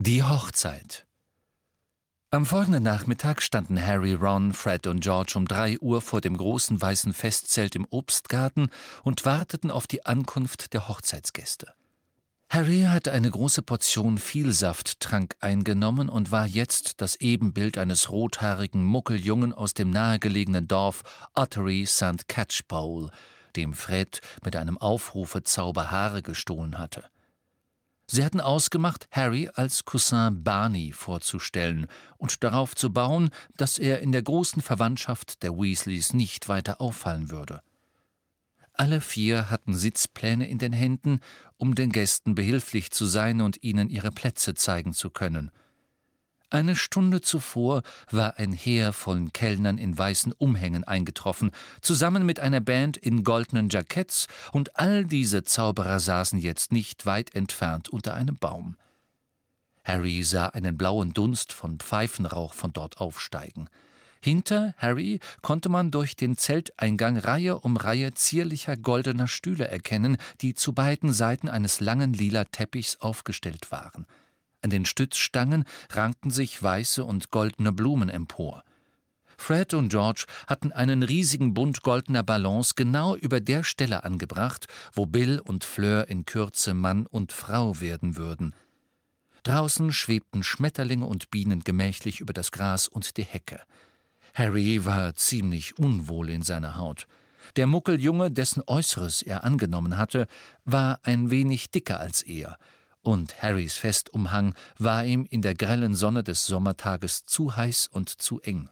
Die Hochzeit. Am folgenden Nachmittag standen Harry, Ron, Fred und George um 3 Uhr vor dem großen weißen Festzelt im Obstgarten und warteten auf die Ankunft der Hochzeitsgäste. Harry hatte eine große Portion Vielsafttrank eingenommen und war jetzt das Ebenbild eines rothaarigen Muckeljungen aus dem nahegelegenen Dorf Ottery St. Catchpole, dem Fred mit einem Aufrufezauber Haare gestohlen hatte. Sie hatten ausgemacht, Harry als Cousin Barney vorzustellen und darauf zu bauen, dass er in der großen Verwandtschaft der Weasleys nicht weiter auffallen würde. Alle 4 hatten Sitzpläne in den Händen, um den Gästen behilflich zu sein und ihnen ihre Plätze zeigen zu können. Eine Stunde zuvor war ein Heer von Kellnern in weißen Umhängen eingetroffen, zusammen mit einer Band in goldenen Jacketts, und all diese Zauberer saßen jetzt nicht weit entfernt unter einem Baum. Harry sah einen blauen Dunst von Pfeifenrauch von dort aufsteigen. Hinter Harry konnte man durch den Zelteingang Reihe um Reihe zierlicher goldener Stühle erkennen, die zu beiden Seiten eines langen lila Teppichs aufgestellt waren. An den Stützstangen rankten sich weiße und goldene Blumen empor. Fred und George hatten einen riesigen Bund goldener Ballons genau über der Stelle angebracht, wo Bill und Fleur in Kürze Mann und Frau werden würden. Draußen schwebten Schmetterlinge und Bienen gemächlich über das Gras und die Hecke. Harry war ziemlich unwohl in seiner Haut. Der Muckeljunge, dessen Äußeres er angenommen hatte, war ein wenig dicker als er, und Harrys Festumhang war ihm in der grellen Sonne des Sommertages zu heiß und zu eng.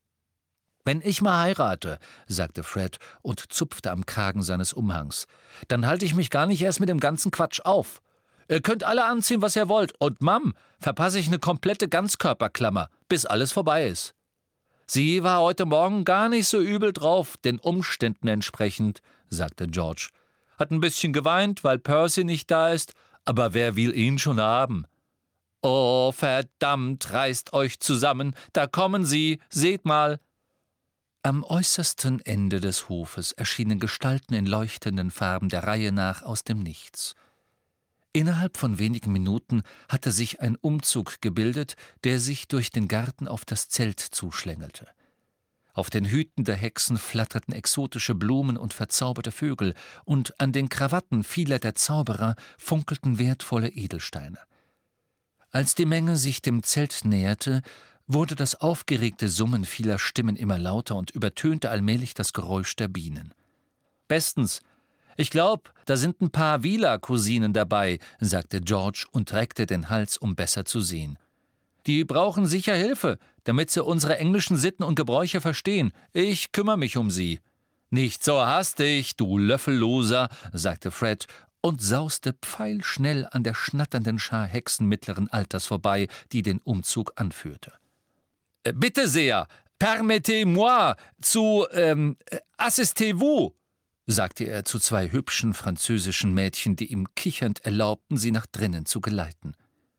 »Wenn ich mal heirate«, sagte Fred und zupfte am Kragen seines Umhangs, »dann halte ich mich gar nicht erst mit dem ganzen Quatsch auf. Ihr könnt alle anziehen, was ihr wollt, und Mom, verpasse ich eine komplette Ganzkörperklammer, bis alles vorbei ist.« »Sie war heute Morgen gar nicht so übel drauf, den Umständen entsprechend«, sagte George. »Hat ein bisschen geweint, weil Percy nicht da ist, aber wer will ihn schon haben?« »Oh, verdammt, reißt euch zusammen, da kommen sie, seht mal!« Am äußersten Ende des Hofes erschienen Gestalten in leuchtenden Farben der Reihe nach aus dem Nichts. Innerhalb von wenigen Minuten hatte sich ein Umzug gebildet, der sich durch den Garten auf das Zelt zuschlängelte. Auf den Hüten der Hexen flatterten exotische Blumen und verzauberte Vögel, und an den Krawatten vieler der Zauberer funkelten wertvolle Edelsteine. Als die Menge sich dem Zelt näherte, wurde das aufgeregte Summen vieler Stimmen immer lauter und übertönte allmählich das Geräusch der Bienen. »Bestens. Ich glaub, da sind ein paar Wheeler-Cousinen dabei«, sagte George und reckte den Hals, um besser zu sehen. »Die brauchen sicher Hilfe, damit sie unsere englischen Sitten und Gebräuche verstehen. Ich kümmere mich um sie.« »Nicht so hastig, du Löffelloser«, sagte Fred und sauste pfeilschnell an der schnatternden Schar Hexen mittleren Alters vorbei, die den Umzug anführte. »Bitte sehr, permettez-moi zu, assistez-vous«, sagte er zu 2 hübschen französischen Mädchen, die ihm kichernd erlaubten, sie nach drinnen zu geleiten.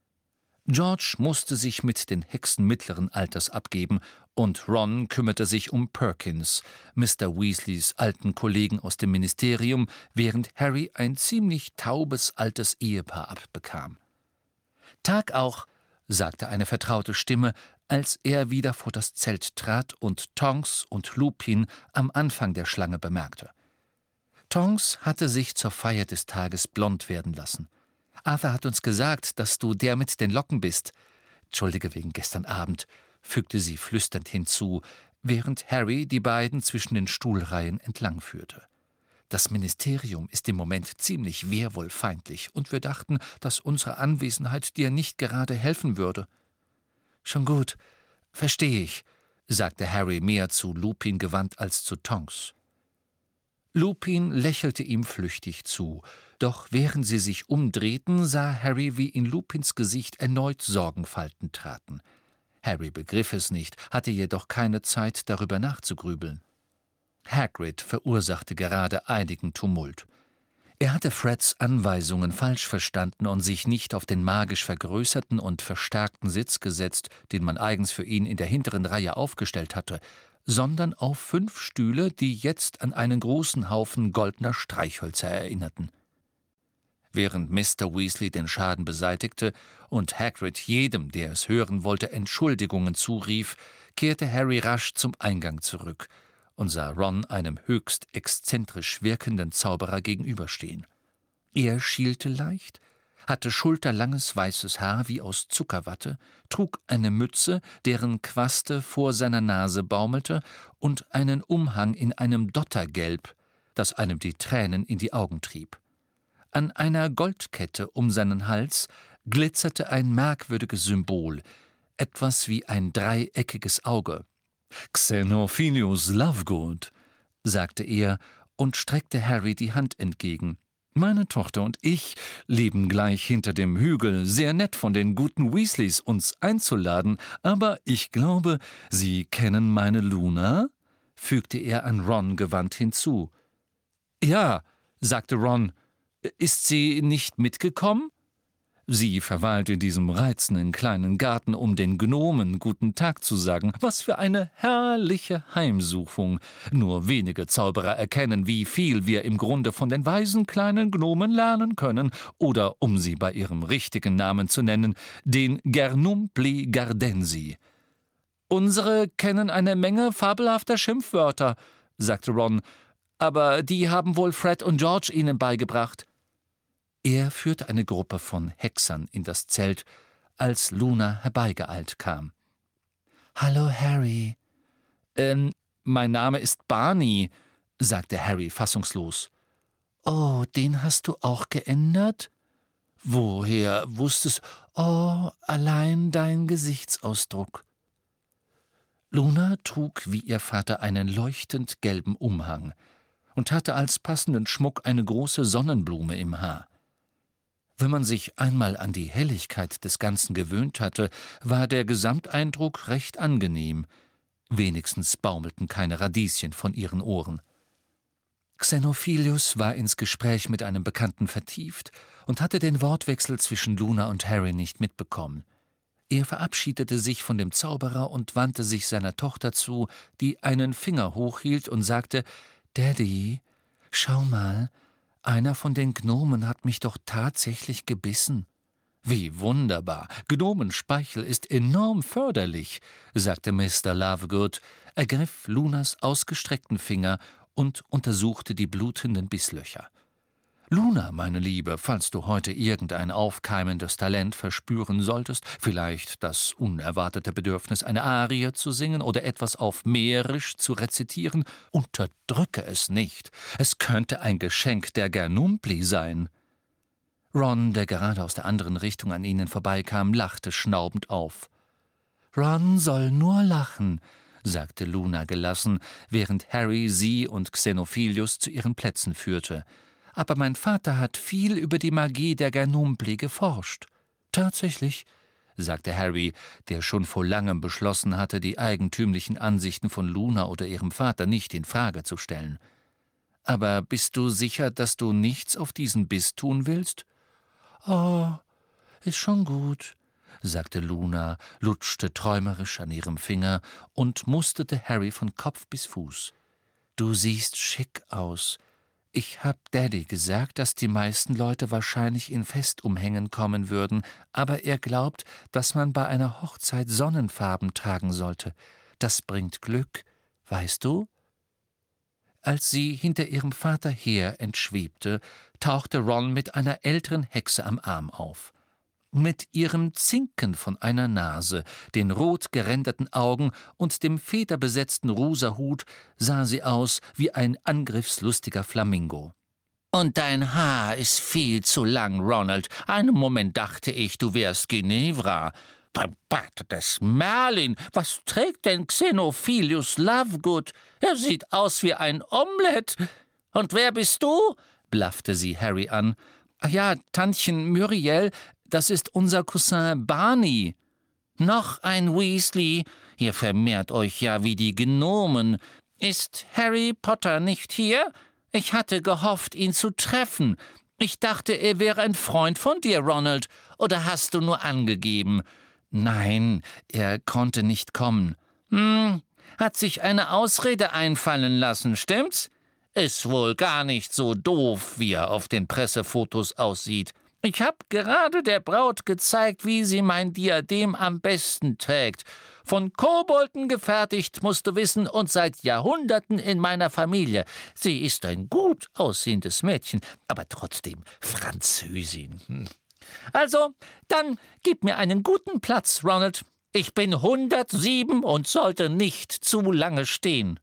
George musste sich mit den Hexen mittleren Alters abgeben, und Ron kümmerte sich um Perkins, Mr. Weasleys alten Kollegen aus dem Ministerium, während Harry ein ziemlich taubes altes Ehepaar abbekam. »Tag auch«, sagte eine vertraute Stimme, als er wieder vor das Zelt trat und Tonks und Lupin am Anfang der Schlange bemerkte. Tonks hatte sich zur Feier des Tages blond werden lassen. »Arthur hat uns gesagt, dass du der mit den Locken bist. Entschuldige wegen gestern Abend«, fügte sie flüsternd hinzu, während Harry die beiden zwischen den Stuhlreihen entlangführte. »Das Ministerium ist im Moment ziemlich werwolffeindlich, und wir dachten, dass unsere Anwesenheit dir nicht gerade helfen würde.« »Schon gut, verstehe ich«, sagte Harry mehr zu Lupin gewandt als zu Tonks. Lupin lächelte ihm flüchtig zu, doch während sie sich umdrehten, sah Harry, wie in Lupins Gesicht erneut Sorgenfalten traten. Harry begriff es nicht, hatte jedoch keine Zeit, darüber nachzugrübeln. Hagrid verursachte gerade einigen Tumult. Er hatte Freds Anweisungen falsch verstanden und sich nicht auf den magisch vergrößerten und verstärkten Sitz gesetzt, den man eigens für ihn in der hinteren Reihe aufgestellt hatte, sondern auf 5 Stühle, die jetzt an einen großen Haufen goldener Streichhölzer erinnerten. Während Mr. Weasley den Schaden beseitigte und Hagrid jedem, der es hören wollte, Entschuldigungen zurief, kehrte Harry rasch zum Eingang zurück und sah Ron einem höchst exzentrisch wirkenden Zauberer gegenüberstehen. Er schielte leicht, hatte schulterlanges weißes Haar wie aus Zuckerwatte, trug eine Mütze, deren Quaste vor seiner Nase baumelte, und einen Umhang in einem Dottergelb, das einem die Tränen in die Augen trieb. An einer Goldkette um seinen Hals glitzerte ein merkwürdiges Symbol, etwas wie ein dreieckiges Auge. »Xenophilius Lovegood«, sagte er und streckte Harry die Hand entgegen. »Meine Tochter und ich leben gleich hinter dem Hügel. Sehr nett von den guten Weasleys, uns einzuladen, aber ich glaube, Sie kennen meine Luna?« fügte er an Ron gewandt hinzu. »Ja«, sagte Ron. »Ist sie nicht mitgekommen?« »Sie verweilt in diesem reizenden kleinen Garten, um den Gnomen guten Tag zu sagen. Was für eine herrliche Heimsuchung. Nur wenige Zauberer erkennen, wie viel wir im Grunde von den weisen kleinen Gnomen lernen können. Oder, um sie bei ihrem richtigen Namen zu nennen, den Gernumpli Gardensi.« »Unsere kennen eine Menge fabelhafter Schimpfwörter«, sagte Ron, »aber die haben wohl Fred und George ihnen beigebracht.« Er führte eine Gruppe von Hexern in das Zelt, als Luna herbeigeeilt kam. »Hallo, Harry.« Mein Name ist Barney«, sagte Harry fassungslos. »Oh, den hast du auch geändert?« »Woher wusstest...« »Oh, allein dein Gesichtsausdruck.« Luna trug wie ihr Vater einen leuchtend gelben Umhang und hatte als passenden Schmuck eine große Sonnenblume im Haar. Wenn man sich einmal an die Helligkeit des Ganzen gewöhnt hatte, war der Gesamteindruck recht angenehm. Wenigstens baumelten keine Radieschen von ihren Ohren. Xenophilius war ins Gespräch mit einem Bekannten vertieft und hatte den Wortwechsel zwischen Luna und Harry nicht mitbekommen. Er verabschiedete sich von dem Zauberer und wandte sich seiner Tochter zu, die einen Finger hochhielt und sagte, »Daddy, schau mal, einer von den Gnomen hat mich doch tatsächlich gebissen.« »Wie wunderbar! Gnomenspeichel ist enorm förderlich«, sagte Mr. Lovegood, ergriff Lunas ausgestreckten Finger und untersuchte die blutenden Bisslöcher. »Luna, meine Liebe, falls du heute irgendein aufkeimendes Talent verspüren solltest, vielleicht das unerwartete Bedürfnis, eine Arie zu singen oder etwas auf Mährisch zu rezitieren, unterdrücke es nicht. Es könnte ein Geschenk der Gernumpli sein.« Ron, der gerade aus der anderen Richtung an ihnen vorbeikam, lachte schnaubend auf. »Ron soll nur lachen«, sagte Luna gelassen, während Harry sie und Xenophilius zu ihren Plätzen führte. »Aber mein Vater hat viel über die Magie der Gernumpli geforscht.« »Tatsächlich«, sagte Harry, der schon vor langem beschlossen hatte, die eigentümlichen Ansichten von Luna oder ihrem Vater nicht in Frage zu stellen. »Aber bist du sicher, dass du nichts auf diesen Biss tun willst?« »Oh, ist schon gut«, sagte Luna, lutschte träumerisch an ihrem Finger und musterte Harry von Kopf bis Fuß. »Du siehst schick aus. Ich hab Daddy gesagt, dass die meisten Leute wahrscheinlich in Festumhängen kommen würden, aber er glaubt, dass man bei einer Hochzeit Sonnenfarben tragen sollte. Das bringt Glück, weißt du?« Als sie hinter ihrem Vater her entschwebte, tauchte Ron mit einer älteren Hexe am Arm auf. Mit ihrem Zinken von einer Nase, den rot geränderten Augen und dem federbesetzten rosa Hut sah sie aus wie ein angriffslustiger Flamingo. »Und dein Haar ist viel zu lang, Ronald. Einen Moment dachte ich, du wärst Ginevra. Beim Bart des Merlin, was trägt denn Xenophilius Lovegood? Er sieht aus wie ein Omelett. Und wer bist du?« blaffte sie Harry an. »Ach ja, Tantchen Muriel, das ist unser Cousin Barney.« »Noch ein Weasley? Ihr vermehrt euch ja wie die Gnomen. Ist Harry Potter nicht hier? Ich hatte gehofft, ihn zu treffen. Ich dachte, er wäre ein Freund von dir, Ronald. Oder hast du nur angegeben?« »Nein, er konnte nicht kommen.« Hat sich eine Ausrede einfallen lassen, stimmt's? Ist wohl gar nicht so doof, wie er auf den Pressefotos aussieht. Ich habe gerade der Braut gezeigt, wie sie mein Diadem am besten trägt. Von Kobolden gefertigt, musst du wissen, und seit Jahrhunderten in meiner Familie. Sie ist ein gut aussehendes Mädchen, aber trotzdem Französin. Also, dann gib mir einen guten Platz, Ronald. Ich bin 107 und sollte nicht zu lange stehen.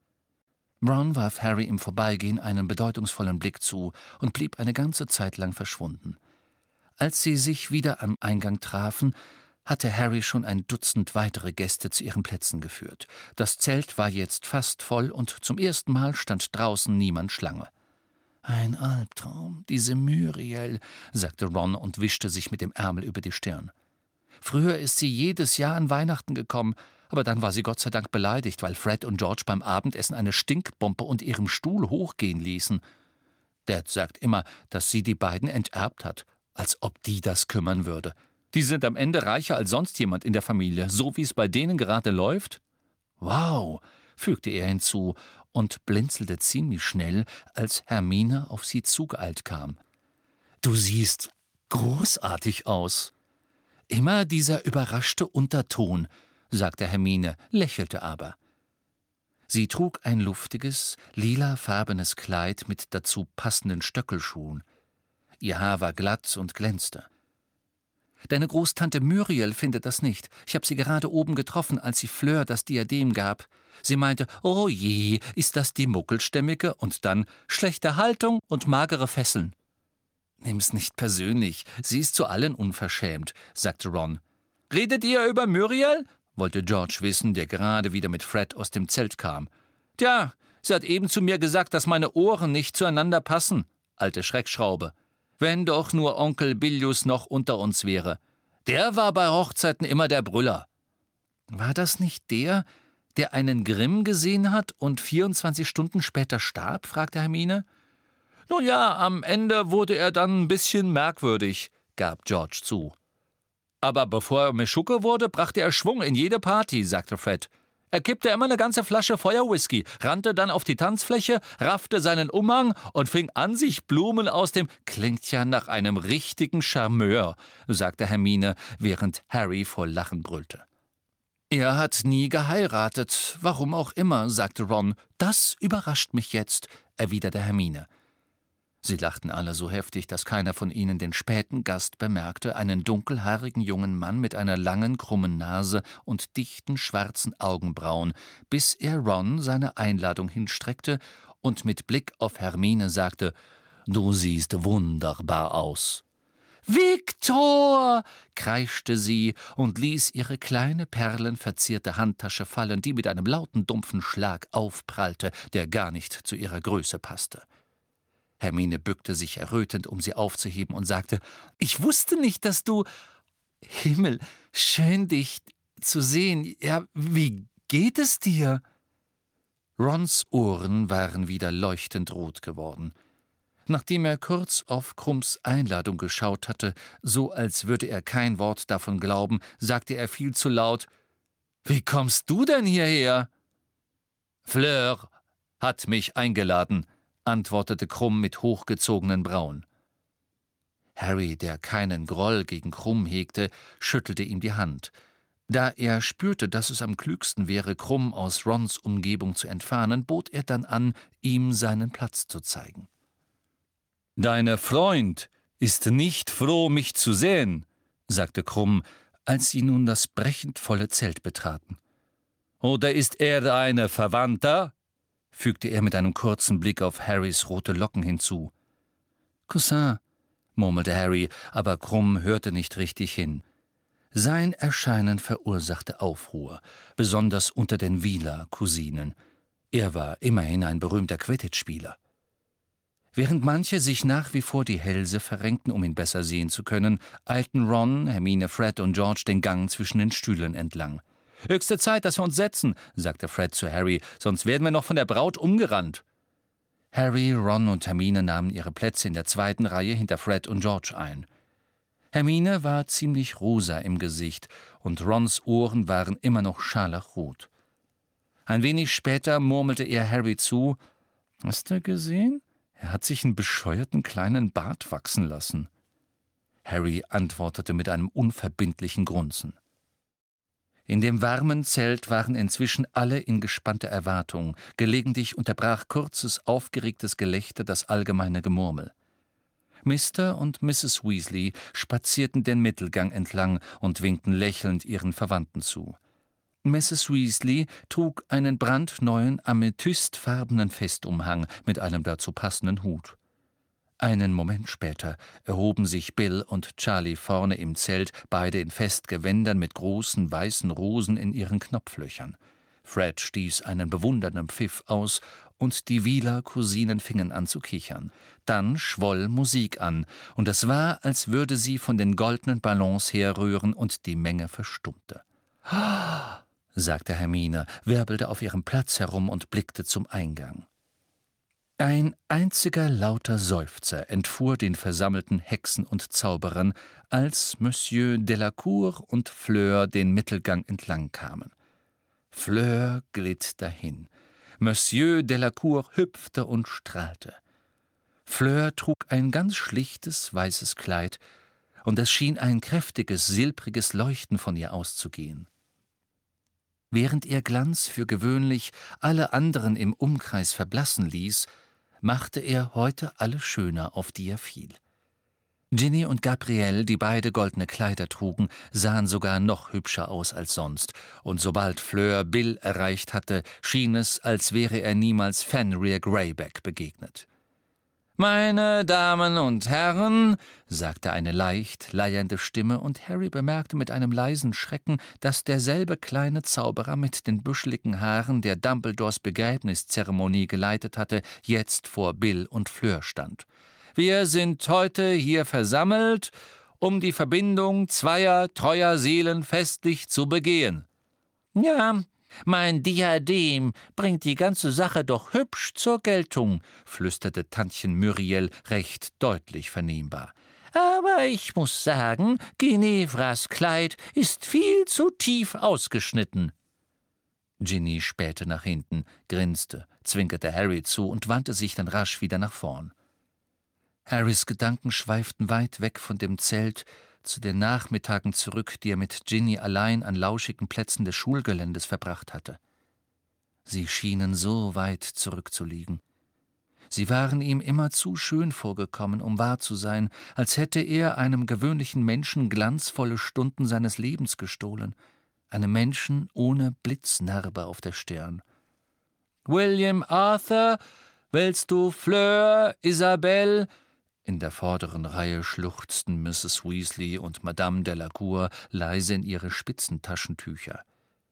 Ron warf Harry im Vorbeigehen einen bedeutungsvollen Blick zu und blieb eine ganze Zeit lang verschwunden. Als sie sich wieder am Eingang trafen, hatte Harry schon ein Dutzend weitere Gäste zu ihren Plätzen geführt. Das Zelt war jetzt fast voll und zum ersten Mal stand draußen niemand Schlange. »Ein Albtraum, diese Muriel«, sagte Ron und wischte sich mit dem Ärmel über die Stirn. Früher ist sie jedes Jahr an Weihnachten gekommen, aber dann war sie Gott sei Dank beleidigt, weil Fred und George beim Abendessen eine Stinkbombe unter ihrem Stuhl hochgehen ließen. Dad sagt immer, dass sie die beiden enterbt hat, als ob die das kümmern würde. Die sind am Ende reicher als sonst jemand in der Familie, so wie es bei denen gerade läuft. »Wow«, fügte er hinzu und blinzelte ziemlich schnell, als Hermine auf sie zugeeilt kam. »Du siehst großartig aus.« »Immer dieser überraschte Unterton«, sagte Hermine, lächelte aber. Sie trug ein luftiges, lilafarbenes Kleid mit dazu passenden Stöckelschuhen. Ihr Haar war glatt und glänzte. »Deine Großtante Muriel findet das nicht. Ich habe sie gerade oben getroffen, als sie Fleur das Diadem gab. Sie meinte, oh je, ist das die Muckelstämmige? Und dann schlechte Haltung und magere Fesseln.« »Nimm's nicht persönlich, sie ist zu allen unverschämt«, sagte Ron. »Redet ihr über Muriel?« wollte George wissen, der gerade wieder mit Fred aus dem Zelt kam. »Tja, sie hat eben zu mir gesagt, dass meine Ohren nicht zueinander passen, alte Schreckschraube. Wenn doch nur Onkel Bilius noch unter uns wäre. Der war bei Hochzeiten immer der Brüller.« »War das nicht der einen Grimm gesehen hat und 24 Stunden später starb?« fragte Hermine. »Nun ja, am Ende wurde er dann ein bisschen merkwürdig«, gab George zu. »Aber bevor er Meschucke wurde, brachte er Schwung in jede Party«, sagte Fred. »Er kippte immer eine ganze Flasche Feuerwhisky, rannte dann auf die Tanzfläche, raffte seinen Umhang und fing an, sich Blumen aus dem »Klingt ja nach einem richtigen Charmeur«, sagte Hermine, während Harry vor Lachen brüllte. »Er hat nie geheiratet, warum auch immer«, sagte Ron. »Das überrascht mich jetzt«, erwiderte Hermine. Sie lachten alle so heftig, dass keiner von ihnen den späten Gast bemerkte, einen dunkelhaarigen jungen Mann mit einer langen, krummen Nase und dichten, schwarzen Augenbrauen, bis er Ron seine Einladung hinstreckte und mit Blick auf Hermine sagte, »Du siehst wunderbar aus.« »Viktor«, kreischte sie und ließ ihre kleine perlenverzierte Handtasche fallen, die mit einem lauten, dumpfen Schlag aufprallte, der gar nicht zu ihrer Größe passte. Hermine bückte sich errötend, um sie aufzuheben, und sagte, »Ich wusste nicht, dass du... Himmel, schön dich zu sehen. Ja, wie geht es dir?« Rons Ohren waren wieder leuchtend rot geworden. Nachdem er kurz auf Krumms Einladung geschaut hatte, so als würde er kein Wort davon glauben, sagte er viel zu laut, »Wie kommst du denn hierher?« »Fleur hat mich eingeladen«, antwortete Krumm mit hochgezogenen Brauen. Harry, der keinen Groll gegen Krumm hegte, schüttelte ihm die Hand. Da er spürte, dass es am klügsten wäre, Krumm aus Rons Umgebung zu entfernen, bot er dann an, ihm seinen Platz zu zeigen. »Deine Freund ist nicht froh, mich zu sehen«, sagte Krumm, als sie nun das brechend volle Zelt betraten. »Oder ist er eine Verwandter?« fügte er mit einem kurzen Blick auf Harrys rote Locken hinzu. »Cousin«, murmelte Harry, aber Krumm hörte nicht richtig hin. Sein Erscheinen verursachte Aufruhr, besonders unter den Wheeler-Cousinen. Er war immerhin ein berühmter Quidditch-Spieler. Während manche sich nach wie vor die Hälse verrenkten, um ihn besser sehen zu können, eilten Ron, Hermine, Fred und George den Gang zwischen den Stühlen entlang. »Höchste Zeit, dass wir uns setzen«, sagte Fred zu Harry, »sonst werden wir noch von der Braut umgerannt.« Harry, Ron und Hermine nahmen ihre Plätze in der zweiten Reihe hinter Fred und George ein. Hermine war ziemlich rosa im Gesicht, und Rons Ohren waren immer noch scharlachrot. Ein wenig später murmelte er Harry zu, »Hast du gesehen? Er hat sich einen bescheuerten kleinen Bart wachsen lassen.« Harry antwortete mit einem unverbindlichen Grunzen. In dem warmen Zelt waren inzwischen alle in gespannter Erwartung. Gelegentlich unterbrach kurzes, aufgeregtes Gelächter das allgemeine Gemurmel. Mr. und Mrs. Weasley spazierten den Mittelgang entlang und winkten lächelnd ihren Verwandten zu. Mrs. Weasley trug einen brandneuen, amethystfarbenen Festumhang mit einem dazu passenden Hut. Einen Moment später erhoben sich Bill und Charlie vorne im Zelt, beide in Festgewändern mit großen weißen Rosen in ihren Knopflöchern. Fred stieß einen bewundernden Pfiff aus, und die Wheeler-Cousinen fingen an zu kichern. Dann schwoll Musik an, und es war, als würde sie von den goldenen Ballons herrühren, und die Menge verstummte. »Ah«, sagte Hermine, wirbelte auf ihrem Platz herum und blickte zum Eingang. Ein einziger lauter Seufzer entfuhr den versammelten Hexen und Zauberern, als Monsieur Delacour und Fleur den Mittelgang entlang kamen. Fleur glitt dahin. Monsieur Delacour hüpfte und strahlte. Fleur trug ein ganz schlichtes, weißes Kleid, und es schien ein kräftiges, silbriges Leuchten von ihr auszugehen. Während ihr Glanz für gewöhnlich alle anderen im Umkreis verblassen ließ, machte er heute alle schöner, auf die er fiel. Ginny und Gabrielle, die beide goldene Kleider trugen, sahen sogar noch hübscher aus als sonst, und sobald Fleur Bill erreicht hatte, schien es, als wäre er niemals Fenrir Greyback begegnet. »Meine Damen und Herren«, sagte eine leicht leiernde Stimme, und Harry bemerkte mit einem leisen Schrecken, dass derselbe kleine Zauberer mit den büscheligen Haaren, der Dumbledores Begräbniszeremonie geleitet hatte, jetzt vor Bill und Fleur stand. »Wir sind heute hier versammelt, um die Verbindung zweier treuer Seelen festlich zu begehen.« »Ja, mein Diadem bringt die ganze Sache doch hübsch zur Geltung«, flüsterte Tantchen Myriel recht deutlich vernehmbar. »Aber ich muss sagen, Ginevras Kleid ist viel zu tief ausgeschnitten.« Ginny spähte nach hinten, grinste, zwinkerte Harry zu und wandte sich dann rasch wieder nach vorn. Harrys Gedanken schweiften weit weg von dem Zelt zu den Nachmittagen zurück, die er mit Ginny allein an lauschigen Plätzen des Schulgeländes verbracht hatte. Sie schienen so weit zurückzuliegen. Sie waren ihm immer zu schön vorgekommen, um wahr zu sein, als hätte er einem gewöhnlichen Menschen glanzvolle Stunden seines Lebens gestohlen, einem Menschen ohne Blitznarbe auf der Stirn. »William Arthur, willst du Fleur, Isabelle?« In der vorderen Reihe schluchzten Mrs. Weasley und Madame Delacour leise in ihre Spitzentaschentücher.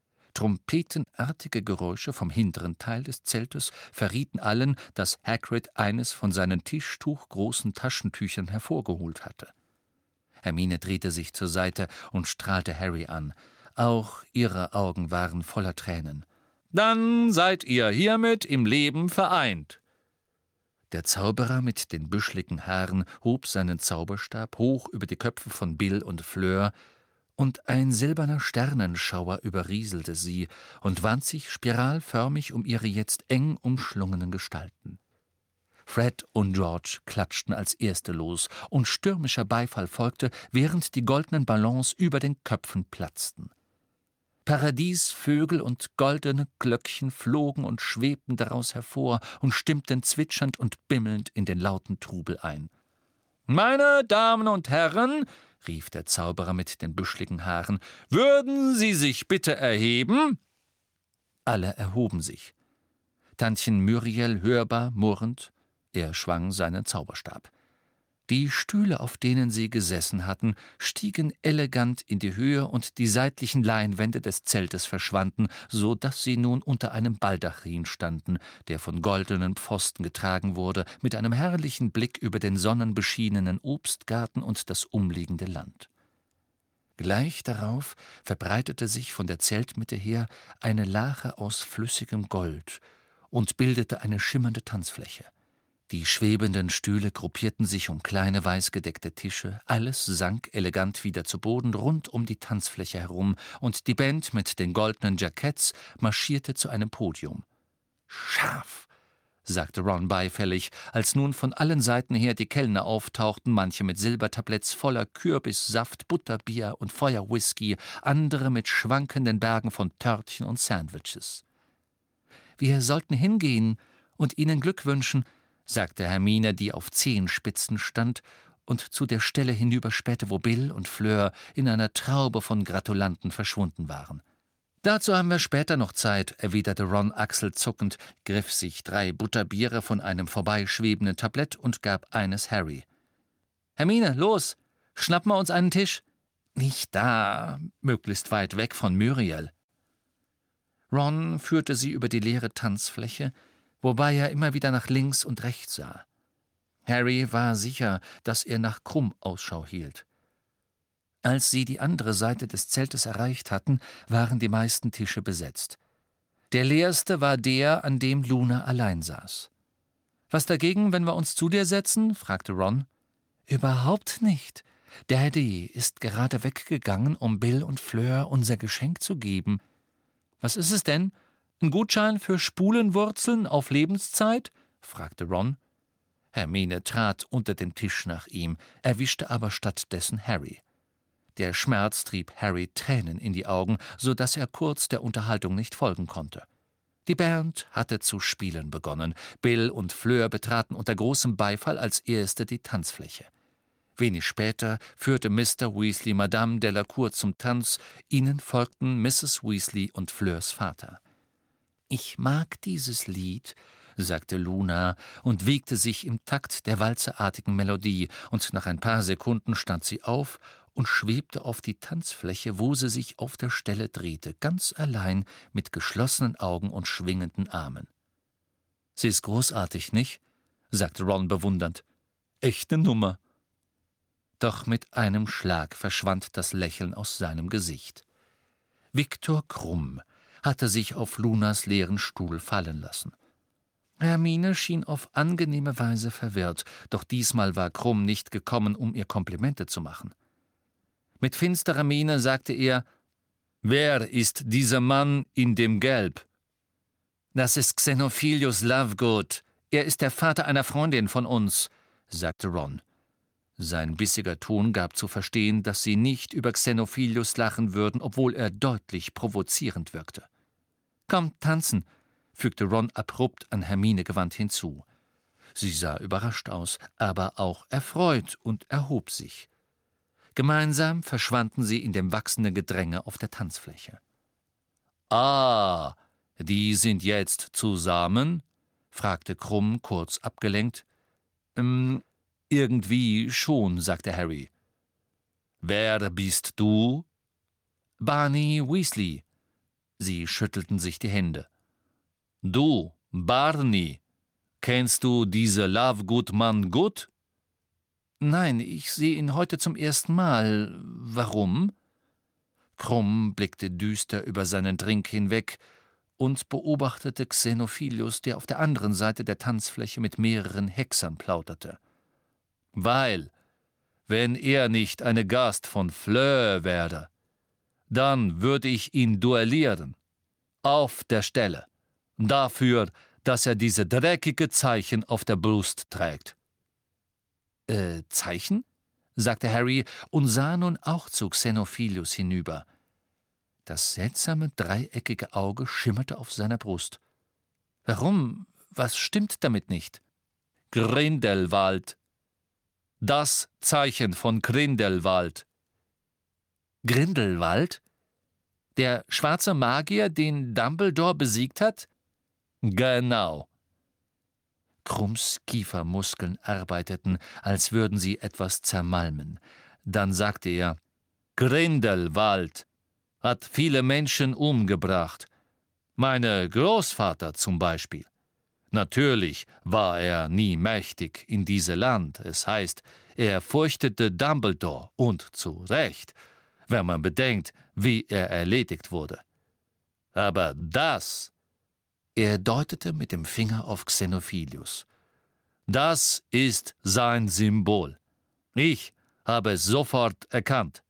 Trompetenartige Geräusche vom hinteren Teil des Zeltes verrieten allen, dass Hagrid eines von seinen tischtuchgroßen Taschentüchern hervorgeholt hatte. Hermine drehte sich zur Seite und strahlte Harry an. Auch ihre Augen waren voller Tränen. »Dann seid ihr hiermit im Leben vereint.« Der Zauberer mit den büscheligen Haaren hob seinen Zauberstab hoch über die Köpfe von Bill und Fleur, und ein silberner Sternenschauer überrieselte sie und wand sich spiralförmig um ihre jetzt eng umschlungenen Gestalten. Fred und George klatschten als Erste los, und stürmischer Beifall folgte, während die goldenen Ballons über den Köpfen platzten. Paradiesvögel und goldene Glöckchen flogen und schwebten daraus hervor und stimmten zwitschernd und bimmelnd in den lauten Trubel ein. »Meine Damen und Herren«, rief der Zauberer mit den büscheligen Haaren, »würden Sie sich bitte erheben?« Alle erhoben sich. Tantchen Myriel hörbar murrend, er schwang seinen Zauberstab. Die Stühle, auf denen sie gesessen hatten, stiegen elegant in die Höhe, und die seitlichen Leinwände des Zeltes verschwanden, so dass sie nun unter einem Baldachin standen, der von goldenen Pfosten getragen wurde, mit einem herrlichen Blick über den sonnenbeschienenen Obstgarten und das umliegende Land. Gleich darauf verbreitete sich von der Zeltmitte her eine Lache aus flüssigem Gold und bildete eine schimmernde Tanzfläche. Die schwebenden Stühle gruppierten sich um kleine weißgedeckte Tische, alles sank elegant wieder zu Boden rund um die Tanzfläche herum, und die Band mit den goldenen Jacketts marschierte zu einem Podium. »Scharf«, sagte Ron beifällig, als nun von allen Seiten her die Kellner auftauchten, manche mit Silbertabletts voller Kürbissaft, Butterbier und Feuerwhisky, andere mit schwankenden Bergen von Törtchen und Sandwiches. »Wir sollten hingehen und Ihnen Glück wünschen«, sagte Hermine, die auf Zehenspitzen stand und zu der Stelle hinüberspähte, wo Bill und Fleur in einer Traube von Gratulanten verschwunden waren. »Dazu haben wir später noch Zeit«, erwiderte Ron achselzuckend, griff sich 3 Butterbiere von einem vorbeischwebenden Tablett und gab eines Harry. »Hermine, los, schnappen wir uns einen Tisch.« »Nicht da, möglichst weit weg von Muriel.« Ron führte sie über die leere Tanzfläche, wobei er immer wieder nach links und rechts sah. Harry war sicher, dass er nach Krumm Ausschau hielt. Als sie die andere Seite des Zeltes erreicht hatten, waren die meisten Tische besetzt. Der leerste war der, an dem Luna allein saß. »Was dagegen, wenn wir uns zu dir setzen?« fragte Ron. »Überhaupt nicht. Daddy ist gerade weggegangen, um Bill und Fleur unser Geschenk zu geben.« »Was ist es denn? Ein Gutschein für Spulenwurzeln auf Lebenszeit?« fragte Ron. Hermine trat unter dem Tisch nach ihm, erwischte aber stattdessen Harry. Der Schmerz trieb Harry Tränen in die Augen, so dass er kurz der Unterhaltung nicht folgen konnte. Die Band hatte zu spielen begonnen. Bill und Fleur betraten unter großem Beifall als Erste die Tanzfläche. Wenig später führte Mr. Weasley Madame Delacour zum Tanz, ihnen folgten Mrs. Weasley und Fleurs Vater. »Ich mag dieses Lied«, sagte Luna und wiegte sich im Takt der walzerartigen Melodie, und nach ein paar Sekunden stand sie auf und schwebte auf die Tanzfläche, wo sie sich auf der Stelle drehte, ganz allein, mit geschlossenen Augen und schwingenden Armen. »Sie ist großartig, nicht?« sagte Ron bewundernd. »Echte Nummer.« Doch mit einem Schlag verschwand das Lächeln aus seinem Gesicht. Viktor Krumm hatte sich auf Lunas leeren Stuhl fallen lassen. Hermine schien auf angenehme Weise verwirrt, doch diesmal war Krumm nicht gekommen, um ihr Komplimente zu machen. Mit finsterer Miene sagte er: »Wer ist dieser Mann in dem Gelb?« »Das ist Xenophilius Lovegood. Er ist der Vater einer Freundin von uns«, sagte Ron. Sein bissiger Ton gab zu verstehen, dass sie nicht über Xenophilius lachen würden, obwohl er deutlich provozierend wirkte. »Komm, tanzen«, fügte Ron abrupt an Hermine gewandt hinzu. Sie sah überrascht aus, aber auch erfreut und erhob sich. Gemeinsam verschwanden sie in dem wachsenden Gedränge auf der Tanzfläche. »Ah, die sind jetzt zusammen?« fragte Krumm kurz abgelenkt. »Irgendwie schon«, sagte Harry. »Wer bist du?« »Barney Weasley.« Sie schüttelten sich die Hände. »Du, Barney, kennst du diese Lovegood-Mann gut?« »Nein, ich sehe ihn heute zum ersten Mal. Warum?« Krumm blickte düster über seinen Drink hinweg und beobachtete Xenophilius, der auf der anderen Seite der Tanzfläche mit mehreren Hexern plauderte. »Weil, wenn er nicht eine Gast von Fleur wäre, dann würde ich ihn duellieren. Auf der Stelle. Dafür, dass er diese dreckige Zeichen auf der Brust trägt.« »Zeichen?« sagte Harry und sah nun auch zu Xenophilius hinüber. Das seltsame dreieckige Auge schimmerte auf seiner Brust. »Warum? Was stimmt damit nicht?« »Grindelwald. Das Zeichen von Grindelwald.« »Grindelwald? Der schwarze Magier, den Dumbledore besiegt hat?« »Genau.« Krumms Kiefermuskeln arbeiteten, als würden sie etwas zermalmen. Dann sagte er: »Grindelwald hat viele Menschen umgebracht. Meine Großvater zum Beispiel. Natürlich war er nie mächtig in diesem Land, es heißt, er fürchtete Dumbledore, und zu Recht, wenn man bedenkt, wie er erledigt wurde. Aber das«, er deutete mit dem Finger auf Xenophilius, »das ist sein Symbol. Ich habe es sofort erkannt.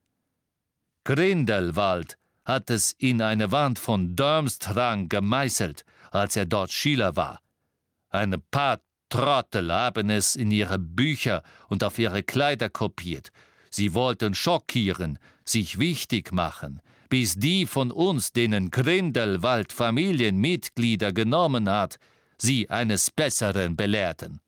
Grindelwald hat es in eine Wand von Durmstrang gemeißelt, als er dort Schüler war. Ein paar Trottel haben es in ihre Bücher und auf ihre Kleider kopiert. Sie wollten schockieren, sich wichtig machen, bis die von uns, denen Grindelwald Familienmitglieder genommen hat, sie eines Besseren belehrten.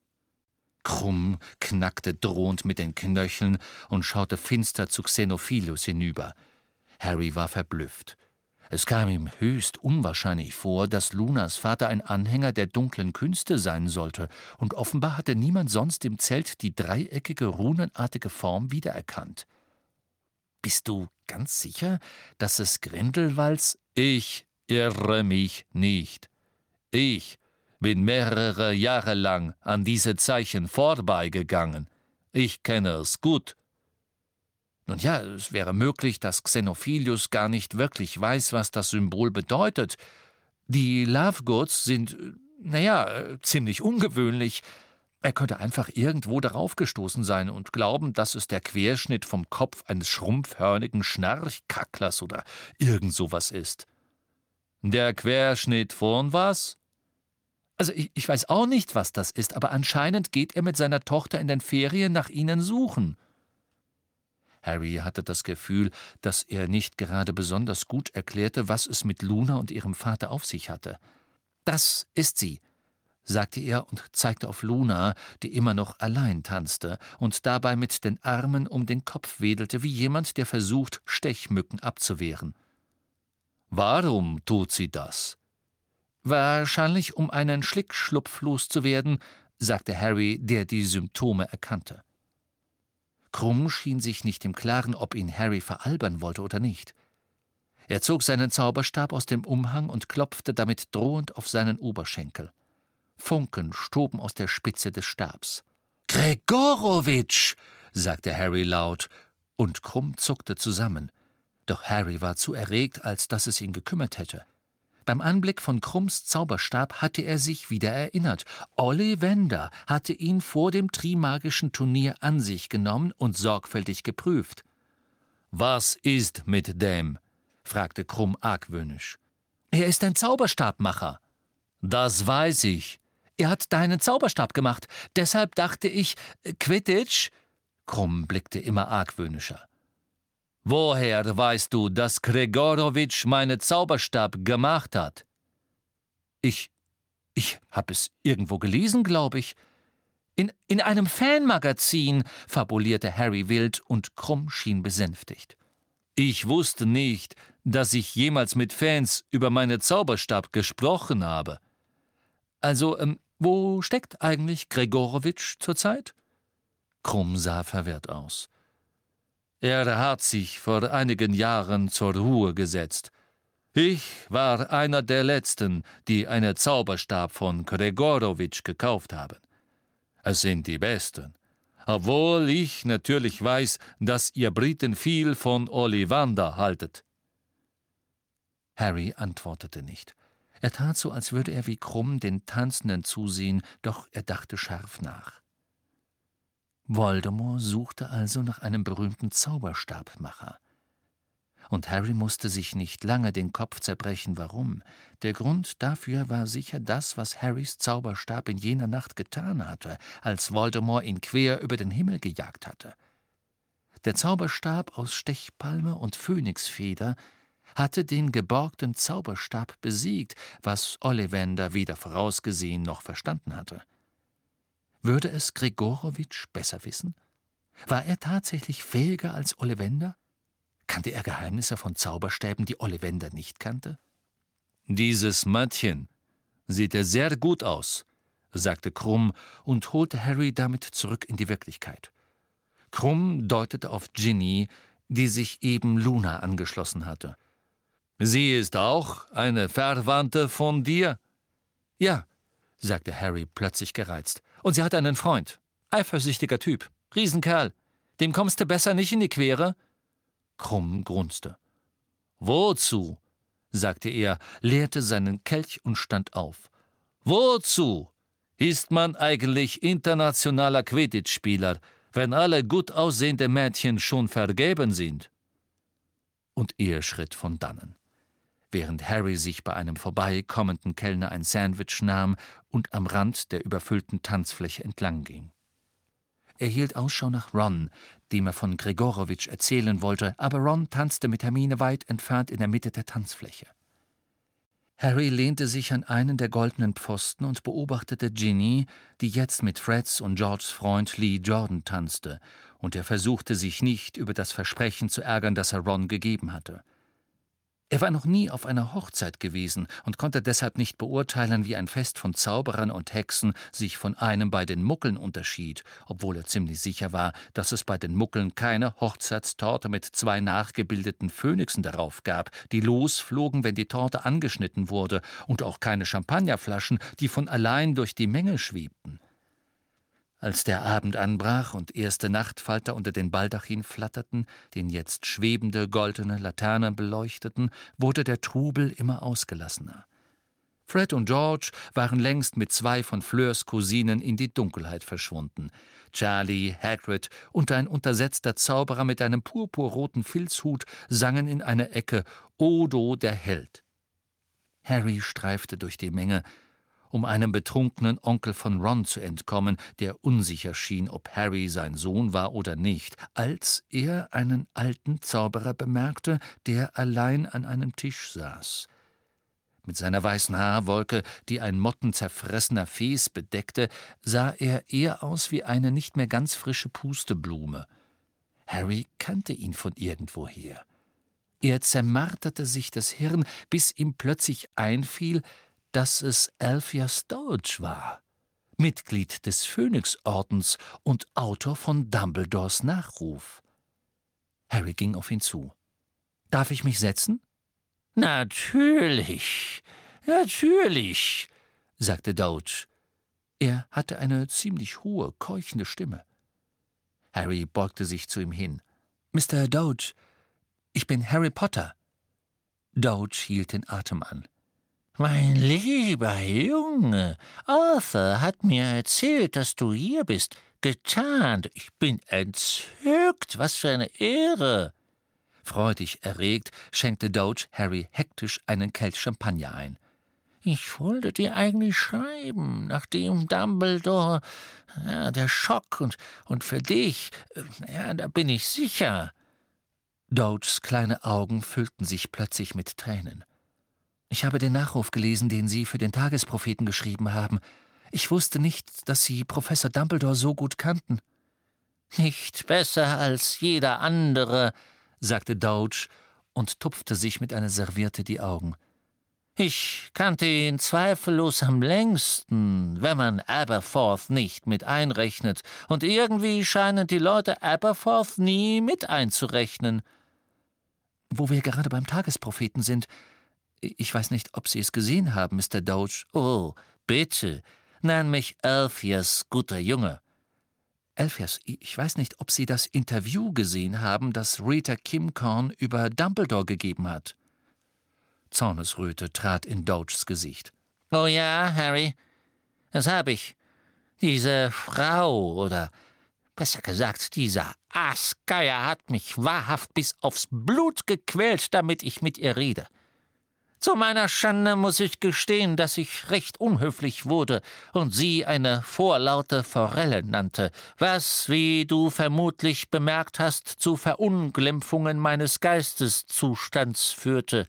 Krumm knackte drohend mit den Knöcheln und schaute finster zu Xenophilius hinüber. Harry war verblüfft. Es kam ihm höchst unwahrscheinlich vor, dass Lunas Vater ein Anhänger der dunklen Künste sein sollte, und offenbar hatte niemand sonst im Zelt die dreieckige, runenartige Form wiedererkannt. »Bist du ganz sicher, dass es Grindelwalds?« »Ich irre mich nicht. Ich bin mehrere Jahre lang an diese Zeichen vorbeigegangen. Ich kenne es gut.« Nun ja, es wäre möglich, dass Xenophilius gar nicht wirklich weiß, was das Symbol bedeutet. Die Lovegoods sind, ziemlich ungewöhnlich. Er könnte einfach irgendwo darauf gestoßen sein und glauben, dass es der Querschnitt vom Kopf eines schrumpfhörnigen Schnarchkacklers oder irgend sowas ist. Der Querschnitt von was? Also ich weiß auch nicht, was das ist, aber anscheinend geht er mit seiner Tochter in den Ferien nach ihnen suchen. Harry hatte das Gefühl, dass er nicht gerade besonders gut erklärte, was es mit Luna und ihrem Vater auf sich hatte. »Das ist sie«, sagte er und zeigte auf Luna, die immer noch allein tanzte und dabei mit den Armen um den Kopf wedelte, wie jemand, der versucht, Stechmücken abzuwehren. »Warum tut sie das?« »Wahrscheinlich, um einen Schlickschlupf loszuwerden«, sagte Harry, der die Symptome erkannte. Krumm schien sich nicht im Klaren, ob ihn Harry veralbern wollte oder nicht. Er zog seinen Zauberstab aus dem Umhang und klopfte damit drohend auf seinen Oberschenkel. Funken stoben aus der Spitze des Stabs. »Gregorowitsch«, sagte Harry laut, und Krumm zuckte zusammen. Doch Harry war zu erregt, als dass es ihn gekümmert hätte. Beim Anblick von Krumms Zauberstab hatte er sich wieder erinnert. Ollivander hatte ihn vor dem Trimagischen Turnier an sich genommen und sorgfältig geprüft. »Was ist mit dem?« fragte Krumm argwöhnisch. »Er ist ein Zauberstabmacher.« »Das weiß ich.« »Er hat deinen Zauberstab gemacht. Deshalb dachte ich, Quidditch?« Krumm blickte immer argwöhnischer. »Woher weißt du, dass Gregorowitsch meinen Zauberstab gemacht hat?« Ich habe es irgendwo gelesen, glaube ich.« In einem Fanmagazin«, fabulierte Harry wild, und Krumm schien besänftigt. »Ich wusste nicht, dass ich jemals mit Fans über meinen Zauberstab gesprochen habe.« »Also, wo steckt eigentlich Gregorowitsch zurzeit?« Krumm sah verwirrt aus. »Er hat sich vor einigen Jahren zur Ruhe gesetzt. Ich war einer der Letzten, die einen Zauberstab von Gregorowitsch gekauft haben. Es sind die Besten. Obwohl ich natürlich weiß, dass ihr Briten viel von Ollivander haltet.« Harry antwortete nicht. Er tat so, als würde er wie Krumm den Tanzenden zusehen, doch er dachte scharf nach. Voldemort suchte also nach einem berühmten Zauberstabmacher. Und Harry musste sich nicht lange den Kopf zerbrechen, warum. Der Grund dafür war sicher das, was Harrys Zauberstab in jener Nacht getan hatte, als Voldemort ihn quer über den Himmel gejagt hatte. Der Zauberstab aus Stechpalme und Phönixfeder hatte den geborgten Zauberstab besiegt, was Ollivander weder vorausgesehen noch verstanden hatte. Würde es Gregorowitsch besser wissen? War er tatsächlich fähiger als Ollivander? Kannte er Geheimnisse von Zauberstäben, die Ollivander nicht kannte? »Dieses Mädchen sieht er sehr gut aus«, sagte Krumm und holte Harry damit zurück in die Wirklichkeit. Krumm deutete auf Ginny, die sich eben Luna angeschlossen hatte. »Sie ist auch eine Verwandte von dir?« »Ja«, sagte Harry plötzlich gereizt. »Und sie hat einen Freund. Eifersüchtiger Typ. Riesenkerl. Dem kommst du besser nicht in die Quere?« Krumm grunzte. »Wozu?« sagte er, leerte seinen Kelch und stand auf. »Wozu ist man eigentlich internationaler Quidditch-Spieler, wenn alle gut aussehende Mädchen schon vergeben sind?« Und er schritt von dannen. während Harry sich bei einem vorbeikommenden Kellner ein Sandwich nahm und am Rand der überfüllten Tanzfläche entlang ging. Er hielt Ausschau nach Ron, dem er von Gregorowitsch erzählen wollte, aber Ron tanzte mit Hermine weit entfernt in der Mitte der Tanzfläche. Harry lehnte sich an einen der goldenen Pfosten und beobachtete Ginny, die jetzt mit Freds und Georges Freund Lee Jordan tanzte, und er versuchte sich nicht über das Versprechen zu ärgern, das er Ron gegeben hatte. Er war noch nie auf einer Hochzeit gewesen und konnte deshalb nicht beurteilen, wie ein Fest von Zauberern und Hexen sich von einem bei den Muggeln unterschied, obwohl er ziemlich sicher war, dass es bei den Muggeln keine Hochzeitstorte mit 2 nachgebildeten Phönixen darauf gab, die losflogen, wenn die Torte angeschnitten wurde, und auch keine Champagnerflaschen, die von allein durch die Menge schwebten. Als der Abend anbrach und erste Nachtfalter unter den Baldachin flatterten, den jetzt schwebende goldene Laternen beleuchteten, wurde der Trubel immer ausgelassener. Fred und George waren längst mit 2 von Fleurs Cousinen in die Dunkelheit verschwunden. Charlie, Hagrid und ein untersetzter Zauberer mit einem purpurroten Filzhut sangen in einer Ecke »Odo, der Held«. Harry streifte durch die Menge, um einem betrunkenen Onkel von Ron zu entkommen, der unsicher schien, ob Harry sein Sohn war oder nicht, als er einen alten Zauberer bemerkte, der allein an einem Tisch saß. Mit seiner weißen Haarwolke, die ein mottenzerfressener Fes bedeckte, sah er eher aus wie eine nicht mehr ganz frische Pusteblume. Harry kannte ihn von irgendwoher. Er zermarterte sich das Hirn, bis ihm plötzlich einfiel, dass es Alpheus Doge war, Mitglied des Phönixordens und Autor von Dumbledores Nachruf. Harry ging auf ihn zu. »Darf ich mich setzen?« »Natürlich, natürlich«, sagte Doge. Er hatte eine ziemlich hohe, keuchende Stimme. Harry beugte sich zu ihm hin. »Mr. Doge, ich bin Harry Potter.« Doge hielt den Atem an. »Mein lieber Junge, Arthur hat mir erzählt, dass du hier bist, getarnt. Ich bin entzückt, was für eine Ehre!« Freudig erregt schenkte Doge Harry hektisch einen Kelch Champagner ein. »Ich wollte dir eigentlich schreiben, nachdem Dumbledore, der Schock und für dich, da bin ich sicher.« Doges kleine Augen füllten sich plötzlich mit Tränen. »Ich habe den Nachruf gelesen, den Sie für den Tagespropheten geschrieben haben. Ich wusste nicht, dass Sie Professor Dumbledore so gut kannten.« »Nicht besser als jeder andere«, sagte Doge und tupfte sich mit einer Serviette die Augen. »Ich kannte ihn zweifellos am längsten, wenn man Aberforth nicht mit einrechnet, und irgendwie scheinen die Leute Aberforth nie mit einzurechnen.« »Wo wir gerade beim Tagespropheten sind, ich weiß nicht, ob Sie es gesehen haben, Mr. Doge.« »Oh, bitte, nenn mich Alpheus, guter Junge.« »Alpheus, ich weiß nicht, ob Sie das Interview gesehen haben, das Rita Kimcorn über Dumbledore gegeben hat.« Zornesröte trat in Doges Gesicht. »Oh ja, Harry, das habe ich. Diese Frau, oder besser gesagt, dieser Aasgeier hat mich wahrhaft bis aufs Blut gequält, damit ich mit ihr rede. Zu meiner Schande muss ich gestehen, dass ich recht unhöflich wurde und sie eine vorlaute Forelle nannte, was, wie du vermutlich bemerkt hast, zu Verunglimpfungen meines Geisteszustands führte.«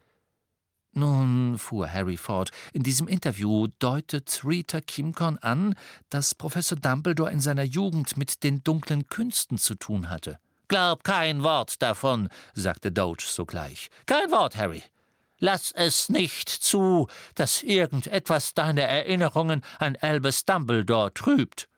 »Nun«, fuhr Harry fort, »in diesem Interview deutet Rita Kimcorn an, dass Professor Dumbledore in seiner Jugend mit den dunklen Künsten zu tun hatte.« »Glaub kein Wort davon«, sagte Doge sogleich. »Kein Wort, Harry. Lass es nicht zu, dass irgendetwas deine Erinnerungen an Albus Dumbledore trübt.«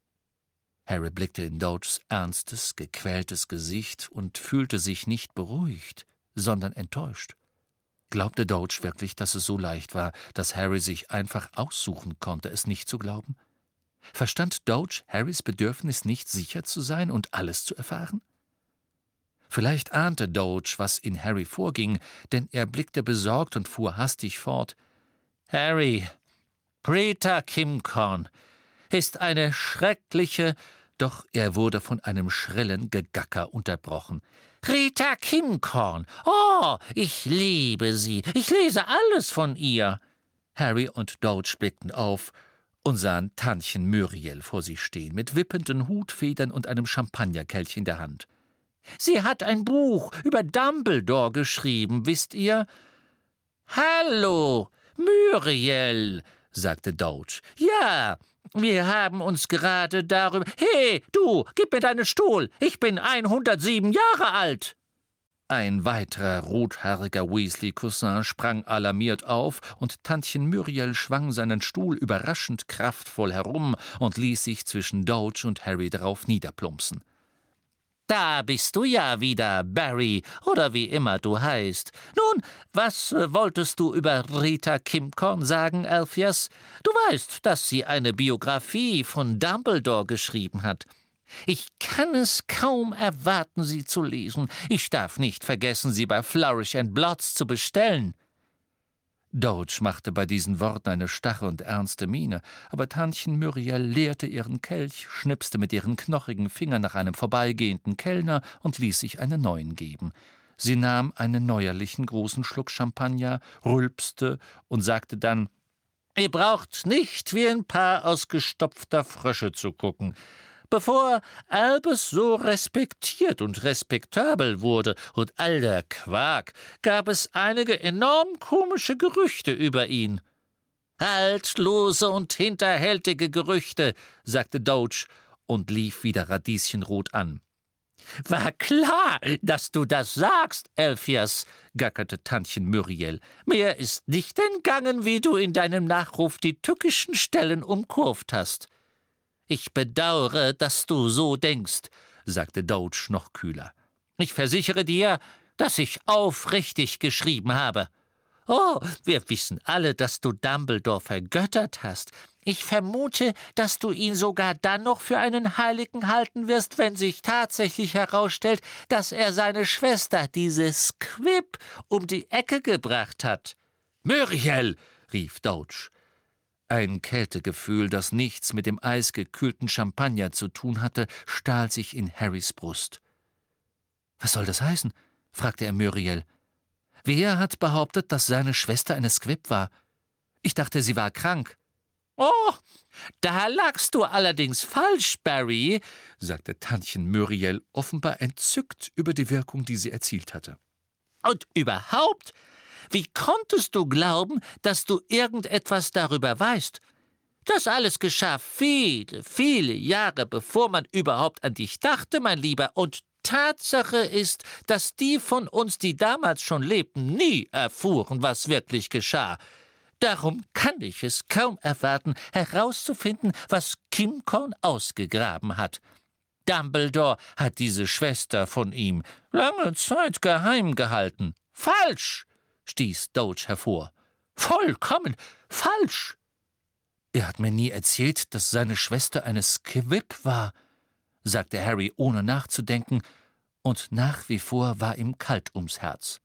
Harry blickte in Doges ernstes, gequältes Gesicht und fühlte sich nicht beruhigt, sondern enttäuscht. Glaubte Doge wirklich, dass es so leicht war, dass Harry sich einfach aussuchen konnte, es nicht zu glauben? Verstand Doge Harrys Bedürfnis, nicht sicher zu sein und alles zu erfahren? Vielleicht ahnte Doge, was in Harry vorging, denn er blickte besorgt und fuhr hastig fort. »Harry, Rita Kimcorn ist eine schreckliche«, doch er wurde von einem schrillen Gegacker unterbrochen. Rita Kimcorn. Oh, ich liebe sie. Ich lese alles von ihr.« Harry und Doge blickten auf und sahen Tantchen Myriel vor sich stehen, mit wippenden Hutfedern und einem Champagnerkelch in der Hand. »Sie hat ein Buch über Dumbledore geschrieben, wisst ihr?« »Hallo, Myriel«, sagte Doge. »Ja, wir haben uns gerade darüber... Hey, du, gib mir deinen Stuhl. Ich bin 107 Jahre alt.« Ein weiterer rothaariger Weasley-Cousin sprang alarmiert auf, und Tantchen Myriel schwang seinen Stuhl überraschend kraftvoll herum und ließ sich zwischen Doge und Harry darauf niederplumpsen. »Da bist du ja wieder, Barry, oder wie immer du heißt. Nun, was wolltest du über Rita Kimcorn sagen, Alpheus? Du weißt, dass sie eine Biografie von Dumbledore geschrieben hat. Ich kann es kaum erwarten, sie zu lesen. Ich darf nicht vergessen, sie bei Flourish and Blots zu bestellen.« Doge machte bei diesen Worten eine starre und ernste Miene, aber Tantchen Myriel leerte ihren Kelch, schnipste mit ihren knochigen Fingern nach einem vorbeigehenden Kellner und ließ sich einen neuen geben. Sie nahm einen neuerlichen großen Schluck Champagner, rülpste und sagte dann: »Ihr braucht nicht wie ein Paar ausgestopfter Frösche zu gucken. Bevor Albus so respektiert und respektabel wurde und all der Quark, gab es einige enorm komische Gerüchte über ihn.« »Haltlose und hinterhältige Gerüchte«, sagte Doge und lief wieder radieschenrot an. »War klar, dass du das sagst, Alpheus«, gackerte Tantchen Myriel. »Mir ist nicht entgangen, wie du in deinem Nachruf die tückischen Stellen umkurvt hast.« »Ich bedauere, dass du so denkst«, sagte Doge noch kühler. »Ich versichere dir, dass ich aufrichtig geschrieben habe. Oh, wir wissen alle, dass du Dumbledore vergöttert hast. Ich vermute, dass du ihn sogar dann noch für einen Heiligen halten wirst, wenn sich tatsächlich herausstellt, dass er seine Schwester, diese Squib, um die Ecke gebracht hat.« »Myriel«, rief Doge. Ein Kältegefühl, das nichts mit dem eisgekühlten Champagner zu tun hatte, stahl sich in Harrys Brust. »Was soll das heißen?« fragte er Myriel. »Wer hat behauptet, dass seine Schwester eine Squib war? Ich dachte, sie war krank.« »Oh, da lagst du allerdings falsch, Barry«, sagte Tantchen Myriel, offenbar entzückt über die Wirkung, die sie erzielt hatte. »Und überhaupt, wie konntest du glauben, dass du irgendetwas darüber weißt? Das alles geschah viele, viele Jahre, bevor man überhaupt an dich dachte, mein Lieber, und Tatsache ist, dass die von uns, die damals schon lebten, nie erfuhren, was wirklich geschah. Darum kann ich es kaum erwarten, herauszufinden, was Kimcorn ausgegraben hat. Dumbledore hat diese Schwester von ihm lange Zeit geheim gehalten. Falsch, stieß Doge hervor. Vollkommen falsch. »Er hat mir nie erzählt, dass seine Schwester eine Squib war«, sagte Harry, ohne nachzudenken, und nach wie vor war ihm kalt ums Herz.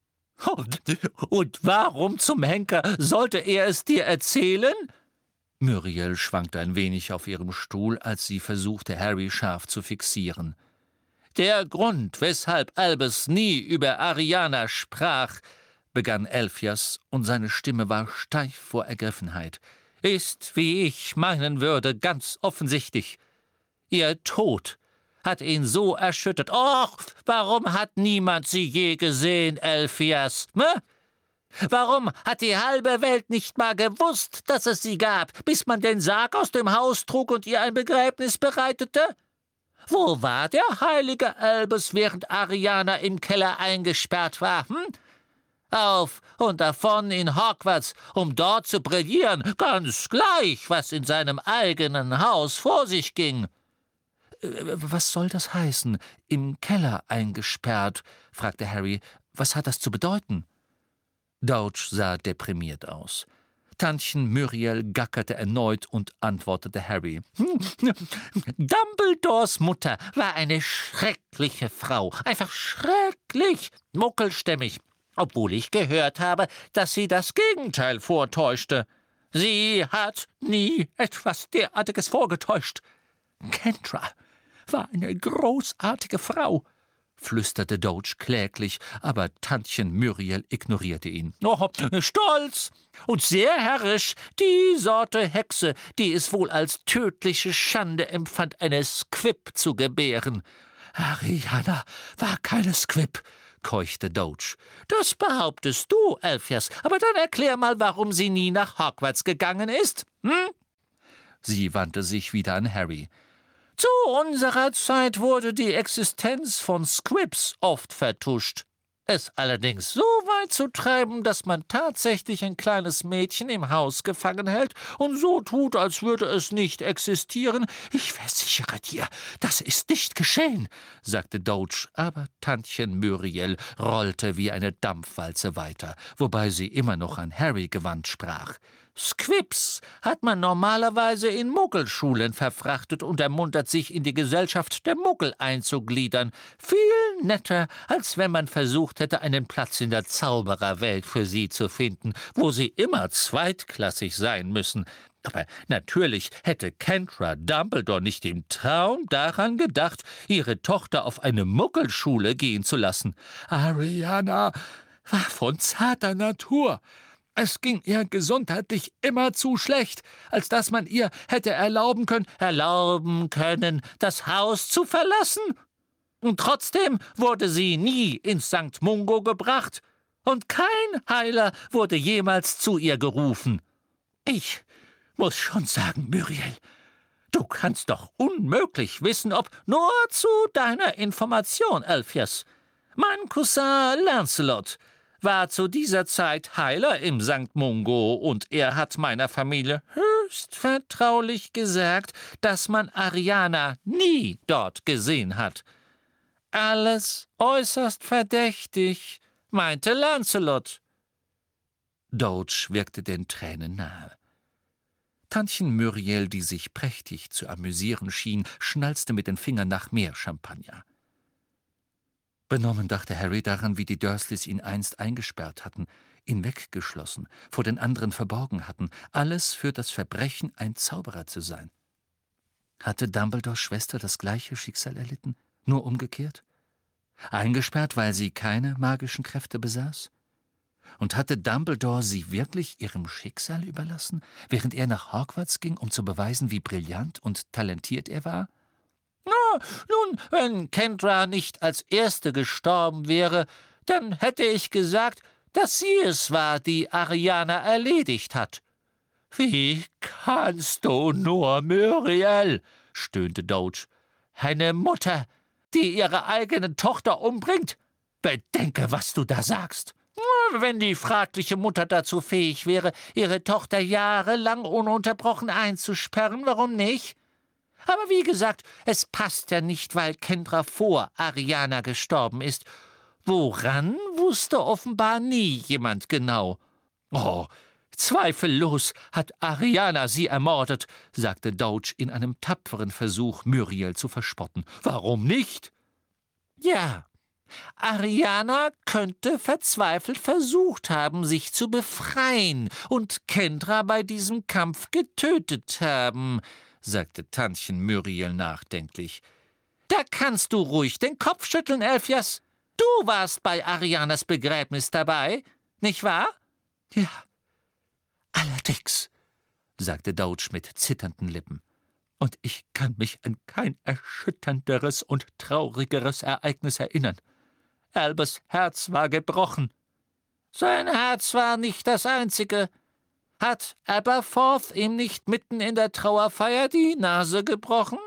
Und warum zum Henker sollte er es dir erzählen?« Myriel schwankte ein wenig auf ihrem Stuhl, als sie versuchte, Harry scharf zu fixieren. »Der Grund, weshalb Albus nie über Ariana sprach«, begann Alpheus, und seine Stimme war steif vor Ergriffenheit, »ist, wie ich meinen würde, ganz offensichtlich. Ihr Tod hat ihn so erschüttert. Och, warum hat niemand sie je gesehen, Alpheus? Warum hat die halbe Welt nicht mal gewusst, dass es sie gab, bis man den Sarg aus dem Haus trug und ihr ein Begräbnis bereitete? Wo war der heilige Albus, während Ariana im Keller eingesperrt war, Auf und davon in Hogwarts, um dort zu brillieren, ganz gleich, was in seinem eigenen Haus vor sich ging.« »Was soll das heißen? Im Keller eingesperrt?« fragte Harry. »Was hat das zu bedeuten?« Doge sah deprimiert aus. Tantchen Myriel gackerte erneut und antwortete Harry. »Dumbledores Mutter war eine schreckliche Frau, einfach schrecklich, muckelstämmig, obwohl ich gehört habe, dass sie das Gegenteil vortäuschte. Sie hat nie etwas derartiges vorgetäuscht. Kendra war eine großartige Frau, flüsterte Doge kläglich, aber Tantchen Muriel ignorierte ihn. »Oh, stolz und sehr herrisch, die Sorte Hexe, die es wohl als tödliche Schande empfand, eine Squib zu gebären.« »Ariana war keine Squib«, keuchte Doge. »Das behauptest du, Elphias, aber dann erklär mal, warum sie nie nach Hogwarts gegangen ist, hm?« Sie wandte sich wieder an Harry. »Zu unserer Zeit wurde die Existenz von Squibs oft vertuscht. Es allerdings so weit zu treiben, dass man tatsächlich ein kleines Mädchen im Haus gefangen hält und so tut, als würde es nicht existieren. Ich versichere dir, das ist nicht geschehen«, sagte Doge, aber Tantchen Muriel rollte wie eine Dampfwalze weiter, wobei sie immer noch an Harry gewandt sprach. »Squibs hat man normalerweise in Muggelschulen verfrachtet und ermuntert, sich in die Gesellschaft der Muggel einzugliedern. Viel netter, als wenn man versucht hätte, einen Platz in der Zaubererwelt für sie zu finden, wo sie immer zweitklassig sein müssen. Aber natürlich hätte Kendra Dumbledore nicht im Traum daran gedacht, ihre Tochter auf eine Muggelschule gehen zu lassen. Ariana war von zarter Natur. Es ging ihr gesundheitlich immer zu schlecht, als dass man ihr hätte erlauben können, das Haus zu verlassen. Und trotzdem wurde sie nie ins St. Mungo gebracht, und kein Heiler wurde jemals zu ihr gerufen. Ich muss schon sagen, Muriel, du kannst doch unmöglich wissen, ob, nur zu deiner Information, Elphias, mein Cousin Lancelot war zu dieser Zeit Heiler im St. Mungo, und er hat meiner Familie höchst vertraulich gesagt, dass man Ariana nie dort gesehen hat. »Alles äußerst verdächtig«, meinte Lancelot. Doge wirkte den Tränen nahe. Tantchen Muriel, die sich prächtig zu amüsieren schien, schnalzte mit den Fingern nach mehr Champagner. Benommen dachte Harry daran, wie die Dursleys ihn einst eingesperrt hatten, ihn weggeschlossen, vor den anderen verborgen hatten, alles für das Verbrechen, ein Zauberer zu sein. Hatte Dumbledores Schwester das gleiche Schicksal erlitten, nur umgekehrt? Eingesperrt, weil sie keine magischen Kräfte besaß? Und hatte Dumbledore sie wirklich ihrem Schicksal überlassen, während er nach Hogwarts ging, um zu beweisen, wie brillant und talentiert er war? Nun, wenn Kendra nicht als Erste gestorben wäre, dann hätte ich gesagt, dass sie es war, die Ariana erledigt hat.« »Wie kannst du nur, Muriel«, stöhnte Doge. »Eine Mutter, die ihre eigene Tochter umbringt? Bedenke, was du da sagst. Wenn die fragliche Mutter dazu fähig wäre, ihre Tochter jahrelang ununterbrochen einzusperren, warum nicht? Aber wie gesagt, es passt ja nicht, weil Kendra vor Ariana gestorben ist. Woran, wusste offenbar nie jemand genau. »Oh, zweifellos hat Ariana sie ermordet«, sagte Doge in einem tapferen Versuch, Muriel zu verspotten. »Warum nicht?« »Ja, Ariana könnte verzweifelt versucht haben, sich zu befreien und Kendra bei diesem Kampf getötet haben«, sagte Tantchen Muriel nachdenklich. »Da kannst du ruhig den Kopf schütteln, Elphias. Du warst bei Arianas Begräbnis dabei, nicht wahr?« »Ja, allerdings«, sagte Doge mit zitternden Lippen. »Und ich kann mich an kein erschütternderes und traurigeres Ereignis erinnern. Albus Herz war gebrochen.« »Sein Herz war nicht das einzige. Hat Aberforth ihm nicht mitten in der Trauerfeier die Nase gebrochen?«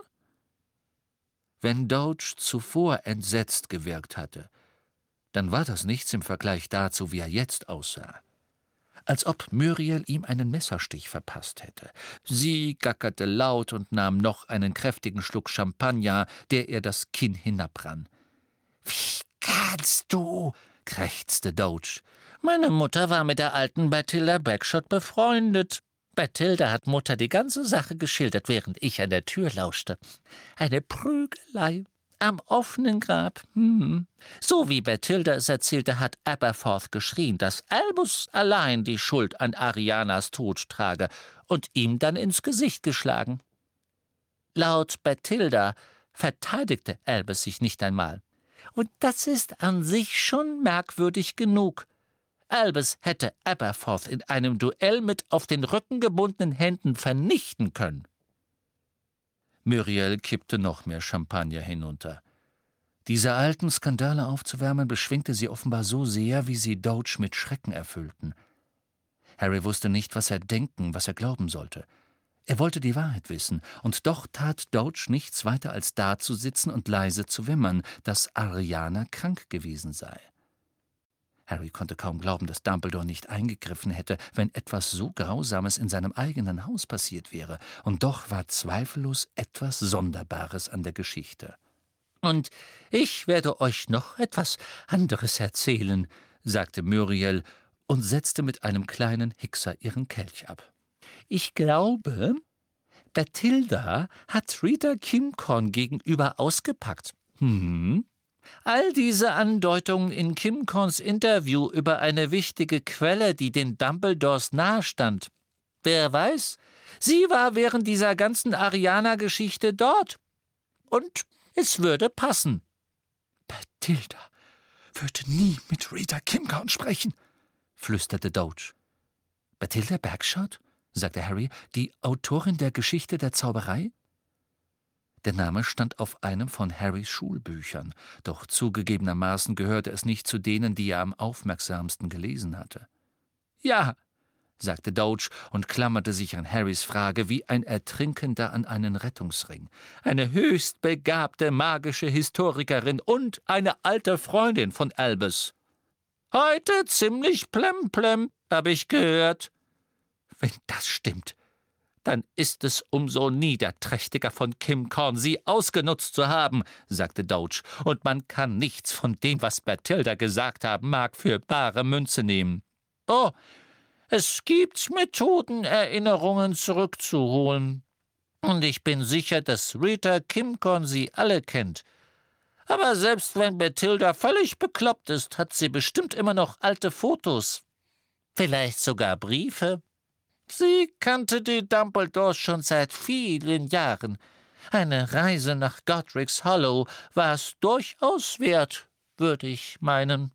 Wenn Doge zuvor entsetzt gewirkt hatte, dann war das nichts im Vergleich dazu, wie er jetzt aussah. Als ob Muriel ihm einen Messerstich verpasst hätte. Sie gackerte laut und nahm noch einen kräftigen Schluck Champagner, der ihr das Kinn hinabrann. »Wie kannst du?«, krächzte Doge. »Meine Mutter war mit der alten Bathilda Bagshot befreundet. Bathilda hat Mutter die ganze Sache geschildert, während ich an der Tür lauschte. Eine Prügelei am offenen Grab. So wie Bathilda es erzählte, hat Aberforth geschrien, dass Albus allein die Schuld an Arianas Tod trage und ihm dann ins Gesicht geschlagen. Laut Bathilda verteidigte Albus sich nicht einmal. und das ist an sich schon merkwürdig genug. Albus hätte Aberforth in einem Duell mit auf den Rücken gebundenen Händen vernichten können. Muriel kippte noch mehr Champagner hinunter. Diese alten Skandale aufzuwärmen, beschwingte sie offenbar so sehr, wie sie Doge mit Schrecken erfüllten. Harry wusste nicht, was er denken, was er glauben sollte. Er wollte die Wahrheit wissen, und doch tat Doge nichts weiter, als dazusitzen und leise zu wimmern, dass Ariana krank gewesen sei. Harry konnte kaum glauben, dass Dumbledore nicht eingegriffen hätte, wenn etwas so Grausames in seinem eigenen Haus passiert wäre, und doch war zweifellos etwas Sonderbares an der Geschichte. »Und ich werde euch noch etwas anderes erzählen«, sagte Muriel und setzte mit einem kleinen Hickser ihren Kelch ab. »Ich glaube, Bathilda hat Rita Kimcorn gegenüber ausgepackt. All diese Andeutungen in Kimcorns Interview über eine wichtige Quelle, die den Dumbledores nahestand. Wer weiß, sie war während dieser ganzen Ariana-Geschichte dort. Und es würde passen.« »Bathilda würde nie mit Rita Kimcorn sprechen«, flüsterte Doge. »Bathilda Bagshot?«, sagte Harry, »die Autorin der Geschichte der Zauberei?« Der Name stand auf einem von Harrys Schulbüchern, doch zugegebenermaßen gehörte es nicht zu denen, die er am aufmerksamsten gelesen hatte. »Ja«, sagte Doge und klammerte sich an Harrys Frage wie ein Ertrinkender an einen Rettungsring. »Eine höchst begabte magische Historikerin und eine alte Freundin von Albus. Heute ziemlich plemplem, habe ich gehört.« »Wenn das stimmt, dann ist es umso niederträchtiger von Kimcorn, sie ausgenutzt zu haben«, sagte Doge, »und man kann nichts von dem, was Bathilda gesagt haben mag, für bare Münze nehmen. Oh, es gibt Methoden, Erinnerungen zurückzuholen. Und ich bin sicher, dass Rita Kimcorn sie alle kennt. Aber selbst wenn Bathilda völlig bekloppt ist, hat sie bestimmt immer noch alte Fotos. Vielleicht sogar Briefe. Sie kannte die Dumbledores schon seit vielen Jahren. Eine Reise nach Godric's Hollow war es durchaus wert, würde ich meinen.«